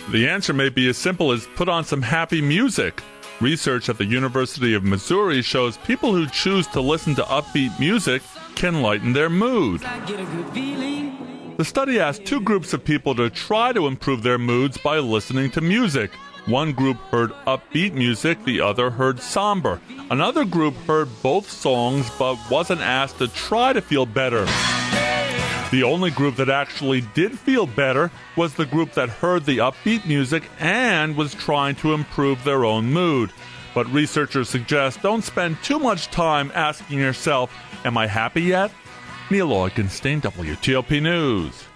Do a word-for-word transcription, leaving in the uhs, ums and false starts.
The answer may be as simple as put on some happy music. Research at the University of Missouri shows people who choose to listen to upbeat music can lighten their mood. The study asked two groups of people to try to improve their moods by listening to music. One group heard upbeat music, the other heard somber. Another group heard both songs but wasn't asked to try to feel better. The only group that actually did feel better was the group that heard the upbeat music and was trying to improve their own mood. But researchers suggest don't spend too much time asking yourself, am I happy yet? Neil Augenstein, W T O P News.